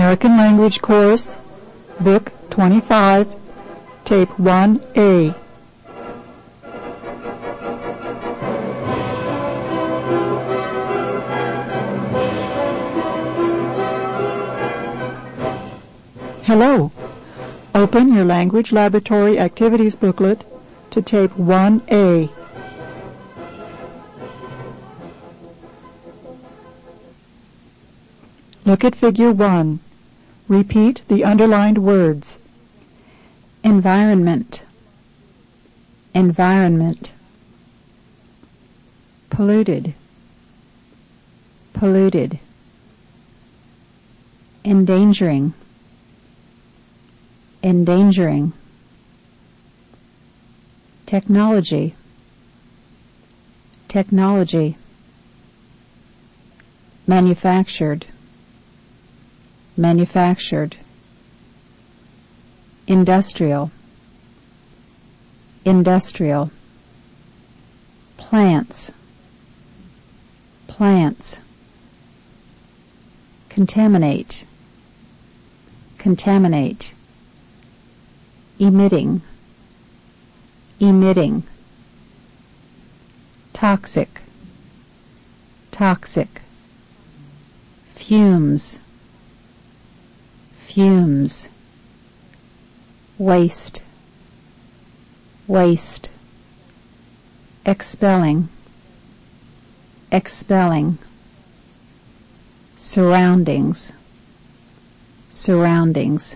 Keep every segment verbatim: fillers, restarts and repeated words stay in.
American Language Course, Book twenty-five, Tape one A. Hello. Open your Language Laboratory Activities booklet to Tape one A. Look at Figure one. Repeat the underlined words. Environment. Environment. Polluted. Polluted. Endangering. Endangering. Technology. Technology. Manufactured. Manufactured. Industrial. Industrial. Plants. Plants. Contaminate. Contaminate. Emitting. Emitting. Toxic. Toxic. Fumes. Fumes. Waste. Waste. Expelling. Expelling. Surroundings. Surroundings.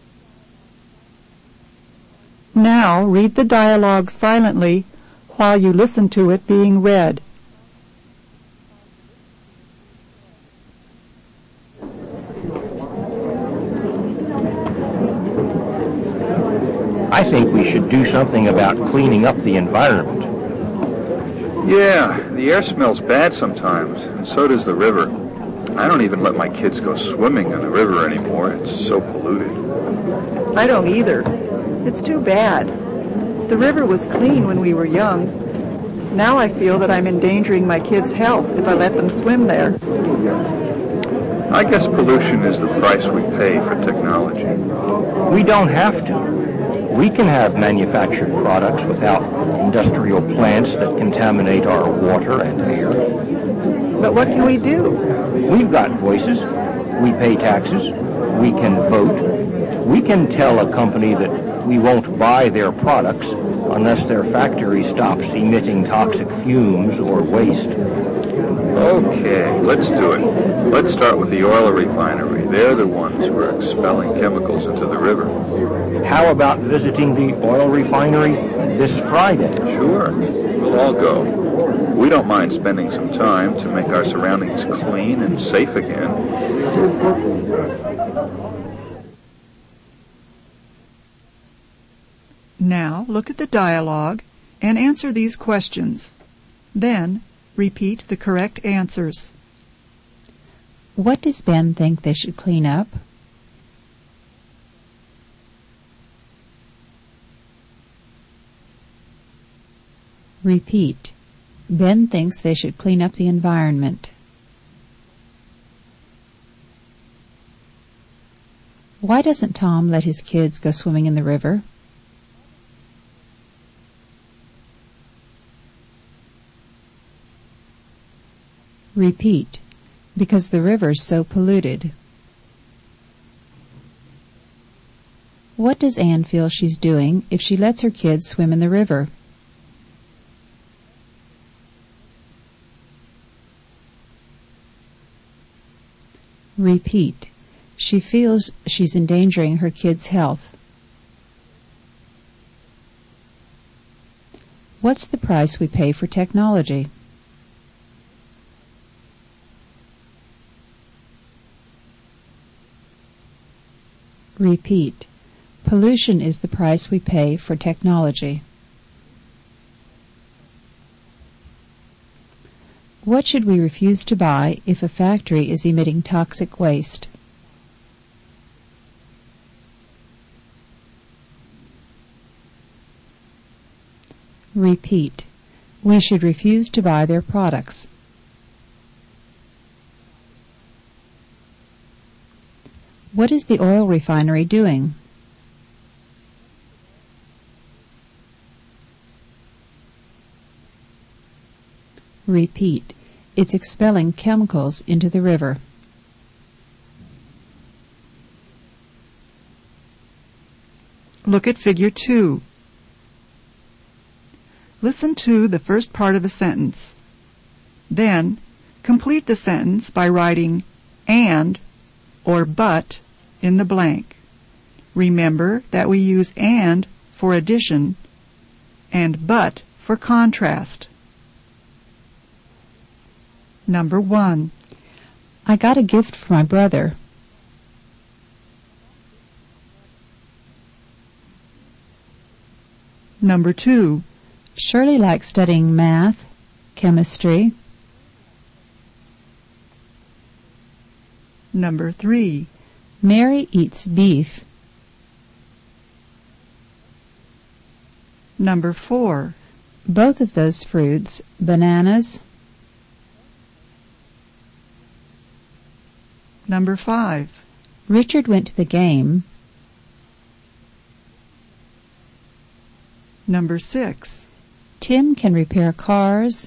Now read the dialogue silently while you listen to it being read. I think we should do something about cleaning up the environment. Yeah, the air smells bad sometimes, and so does the river. I don't even let my kids go swimming in the river anymore. It's so polluted. I don't either. It's too bad. The river was clean when we were young. Now I feel that I'm endangering my kids' health if I let them swim there. I guess pollution is the price we pay for technology. We don't have to. We can have manufactured products without industrial plants that contaminate our water and air. But what can we do? We've got voices. We pay taxes. We can vote. We can tell a company that we won't buy their products unless their factory stops emitting toxic fumes or waste. Okay, let's do it. Let's start with the oil refinery. They're the ones who are expelling chemicals into the river. How about visiting the oil refinery this Friday? Sure, we'll all go. We don't mind spending some time to make our surroundings clean and safe again. Now look at the dialogue and answer these questions. Then repeat the correct answers. What does Ben think they should clean up? Repeat. Ben thinks they should clean up the environment. Why doesn't Tom let his kids go swimming in the river? Repeat. Because the river's so polluted. What does Anne feel she's doing if she lets her kids swim in the river? Repeat. She feels she's endangering her kids' health. What's the price we pay for technology? Repeat. Pollution is the price we pay for technology. What should we refuse to buy if a factory is emitting toxic waste? Repeat. We should refuse to buy their products. What is the oil refinery doing? Repeat. It's expelling chemicals into the river. Look at Figure two. Listen to the first part of the sentence. Then, complete the sentence by writing and or but in the blank. Remember that we use and for addition and but for contrast. Number one. I got a gift for my brother. Number two. Shirley likes studying math, chemistry. Number three. Mary eats beef. Number four. Both of those fruits, bananas. Number five. Richard went to the game. Number six. Tim can repair cars.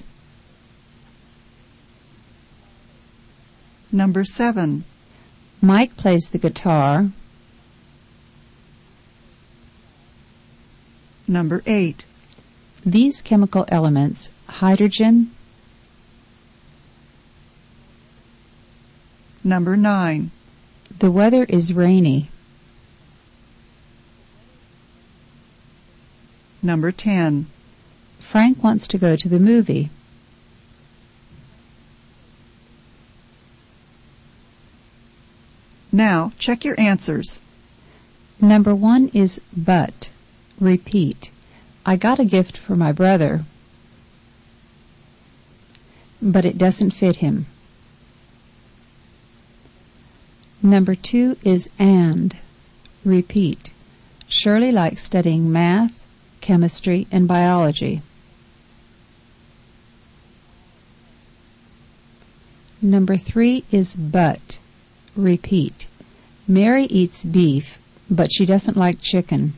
Number seven. Mike plays the guitar. Number eight. These chemical elements, hydrogen. Number nine. The weather is rainy. Number ten. Frank wants to go to the movie. Now, check your answers. Number one is but. Repeat. I got a gift for my brother, but it doesn't fit him. Number two is and. Repeat. Shirley likes studying math, chemistry, and biology. Number three is but. Repeat. Mary eats beef, but she doesn't like chicken.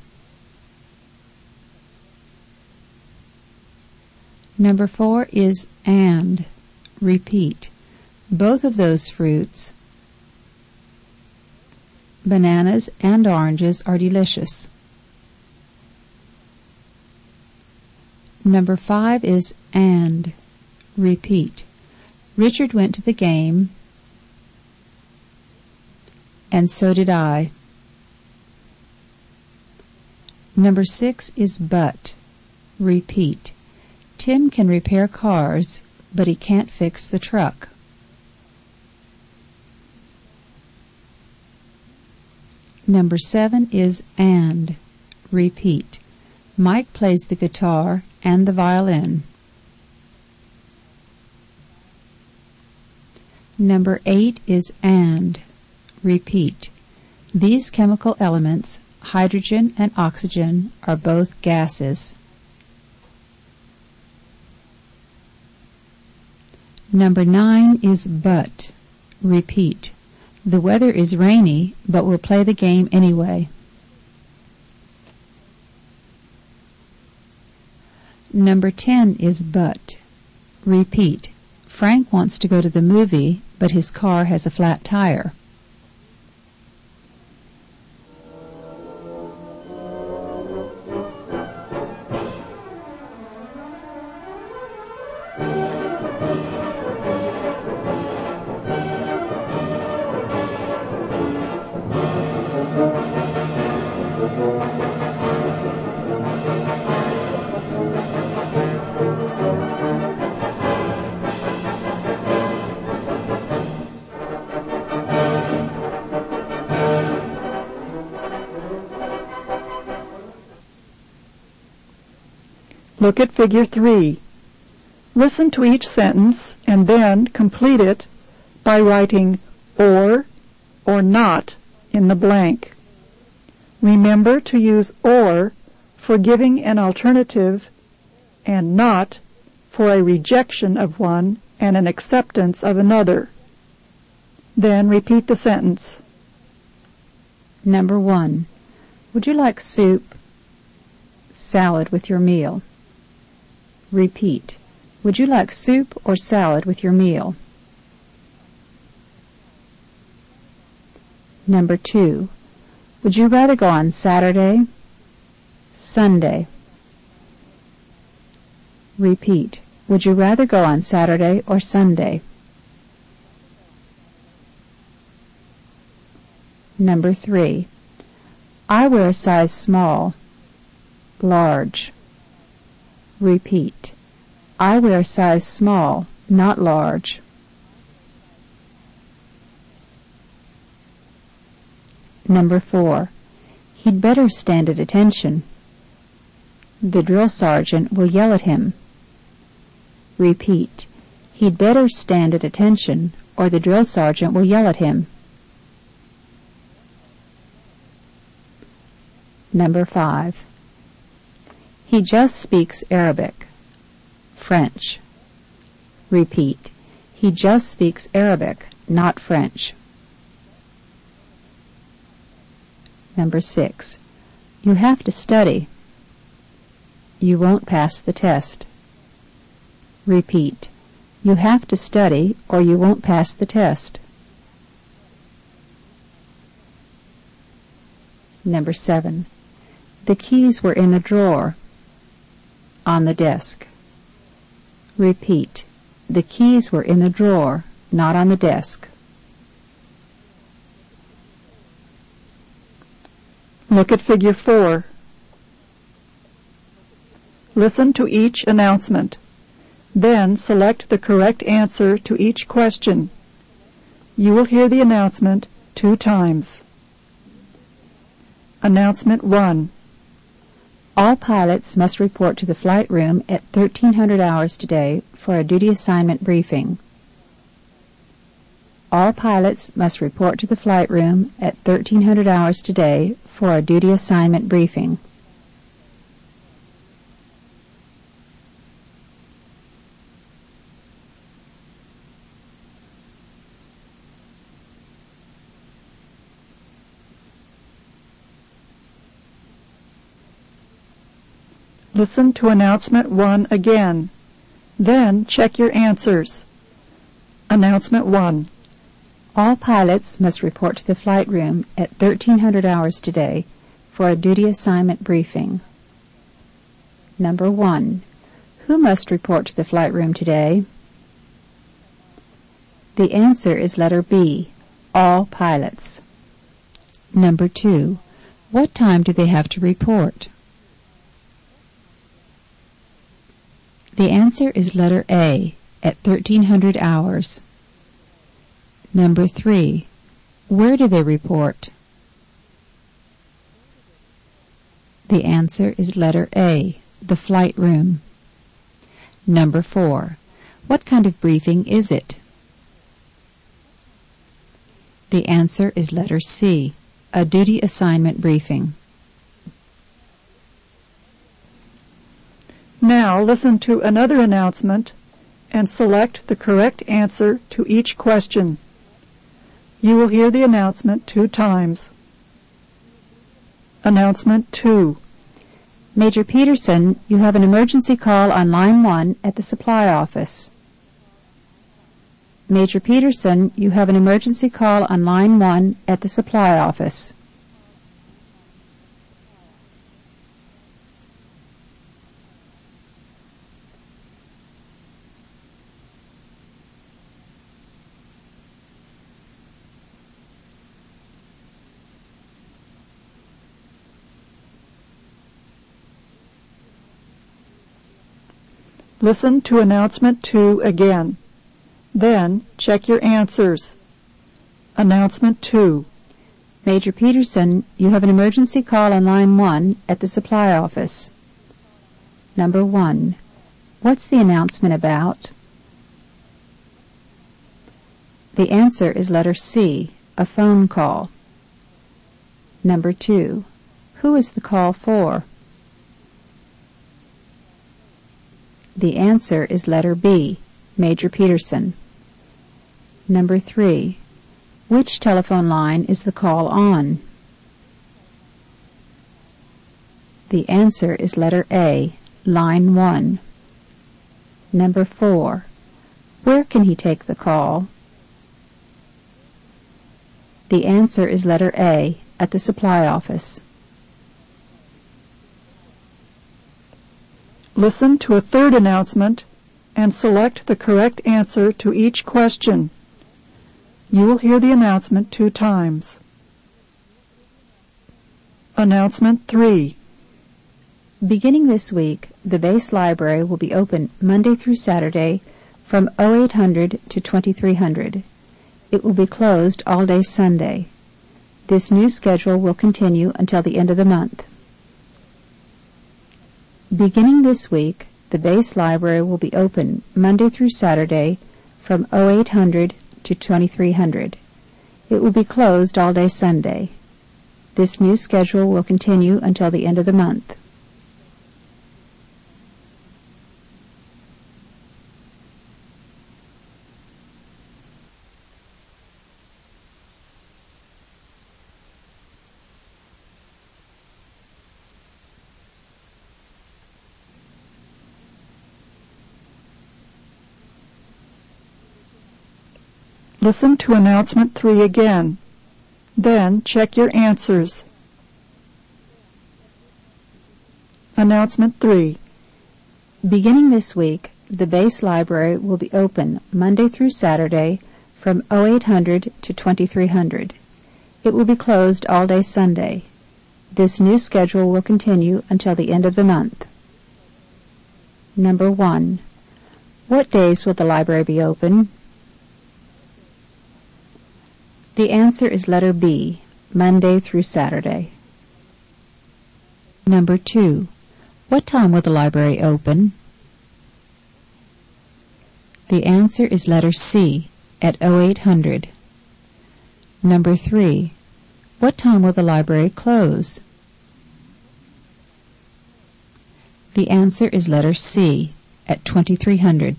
Number four is and. Repeat. Both of those fruits, bananas and oranges, are delicious. Number five is and. Repeat. Richard went to the game, and so did I. Number six is but. Repeat. Tim can repair cars, but he can't fix the truck. Number seven is and. Repeat. Mike plays the guitar and the violin. Number eight is and. Repeat. These chemical elements, hydrogen and oxygen, are both gases. Number nine is but. Repeat. The weather is rainy, but we'll play the game anyway. Number ten is but. Repeat. Frank wants to go to the movie, but his car has a flat tire. Look at Figure three. Listen to each sentence and then complete it by writing or or not in the blank. Remember to use or for giving an alternative and not for a rejection of one and an acceptance of another. Then repeat the sentence. Number one. Would you like soup, salad with your meal? Repeat. Would you like soup or salad with your meal? Number two. Would you rather go on Saturday, Sunday? Repeat. Would you rather go on Saturday or Sunday? Number three. I wear a size small, large. Repeat. I wear a size small, not large. Number four. He'd better stand at attention. The drill sergeant will yell at him. Repeat. He'd better stand at attention, or the drill sergeant will yell at him. Number five. He just speaks Arabic, French. Repeat. He just speaks Arabic, not French. Number six. You have to study. You won't pass the test. Repeat. You have to study or you won't pass the test. Number seven. The keys were in the drawer, on the desk. Repeat. The keys were in the drawer, not on the desk. Look at figure four. Listen to each announcement. Then select the correct answer to each question. You will hear the announcement two times. Announcement one. All pilots must report to the flight room at thirteen hundred hours today for a duty assignment briefing. All pilots must report to the flight room at thirteen hundred hours today for a duty assignment briefing. Listen to announcement one again. Then check your answers. Announcement one. All pilots must report to the flight room at thirteen hundred hours today for a duty assignment briefing. Number one. Who must report to the flight room today? The answer is letter B, all pilots. Number two. What time do they have to report? The answer is letter A, at thirteen hundred hours. Number three. Where do they report? The answer is letter A, the flight room. Number four. What kind of briefing is it? The answer is letter C, a duty assignment briefing. Now listen to another announcement and select the correct answer to each question. You will hear the announcement two times. Announcement two. Major Peterson, you have an emergency call on line one at the supply office. Major Peterson, you have an emergency call on line one at the supply office. Listen to announcement two again. Then check your answers. Announcement two. Major Peterson, you have an emergency call on line one at the supply office. Number one. What's the announcement about? The answer is letter C, a phone call. Number two. Who is the call for? The answer is letter B, Major Peterson. Number three. Which telephone line is the call on? The answer is letter A, line one. Number four. Where can he take the call? The answer is letter A, at the supply office. Listen to a third announcement and select the correct answer to each question. You will hear the announcement two times. Announcement three. Beginning this week, the base library will be open Monday through Saturday from oh eight hundred to twenty-three hundred. It will be closed all day Sunday. This new schedule will continue until the end of the month. Beginning this week, the base library will be open Monday through Saturday from oh eight hundred to twenty-three hundred. It will be closed all day Sunday. This new schedule will continue until the end of the month. Listen to announcement three again. Then check your answers. Announcement three. Beginning this week, the base library will be open Monday through Saturday from oh eight hundred to twenty-three hundred. It will be closed all day Sunday. This new schedule will continue until the end of the month. Number one. What days will the library be open? The answer is letter B, Monday through Saturday. Number two. What time will the library open? The answer is letter C, at oh eight hundred. Number three. What time will the library close? The answer is letter C, at twenty-three hundred.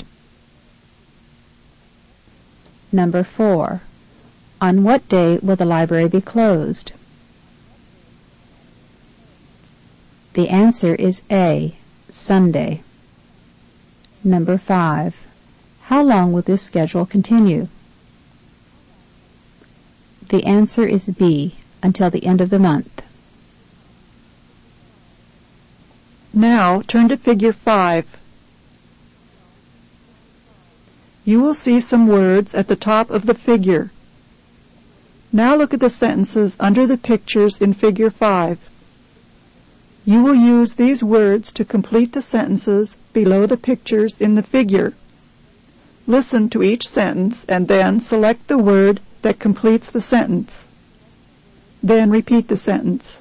Number four. On what day will the library be closed? The answer is A, Sunday. Number five. How long will this schedule continue? The answer is B, until the end of the month. Now turn to figure five. You will see some words at the top of the figure. Now look at the sentences under the pictures in figure five. You will use these words to complete the sentences below the pictures in the figure. Listen to each sentence and then select the word that completes the sentence. Then repeat the sentence.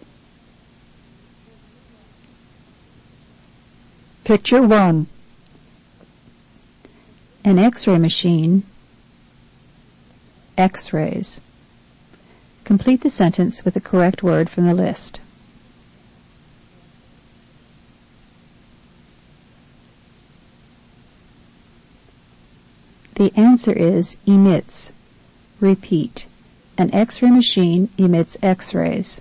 Picture one. An X-ray machine. X-rays. Complete the sentence with the correct word from the list. The answer is emits. Repeat. An X-ray machine emits X-rays.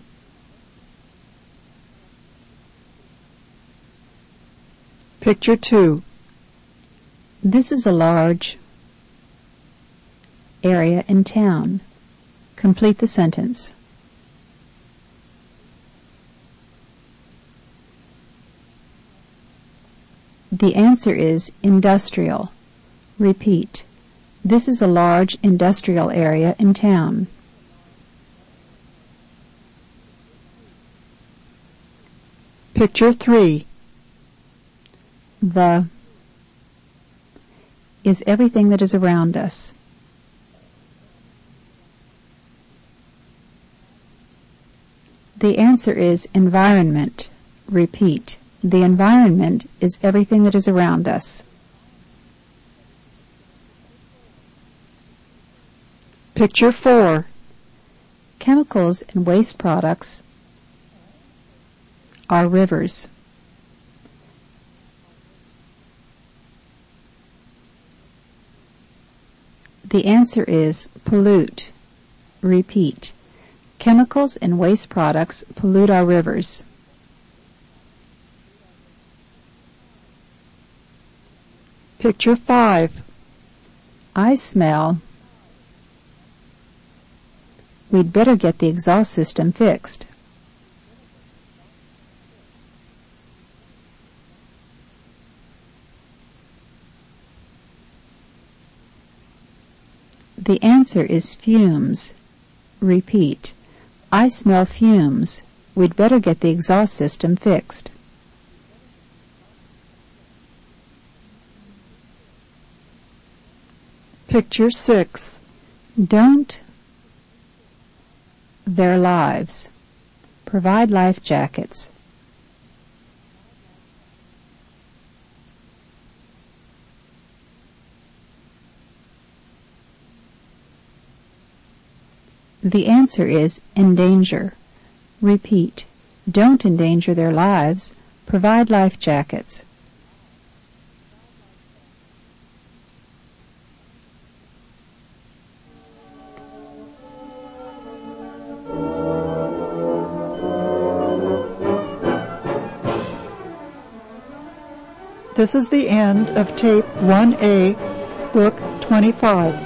Picture two. This is a large area in town. Complete the sentence. The answer is industrial. Repeat. This is a large industrial area in town. Picture three. The is everything that is around us. The answer is environment. Repeat. The environment is everything that is around us. Picture four. Chemicals and waste products are rivers. The answer is pollute. Repeat. Chemicals and waste products pollute our rivers. Picture five. I smell. We'd better get the exhaust system fixed. The answer is fumes. Repeat. I smell fumes. We'd better get the exhaust system fixed. Picture six. Don't their lives. Provide life jackets. The answer is endanger. Repeat. Don't endanger their lives. Provide life jackets. This is the end of Tape one A, Book twenty-five.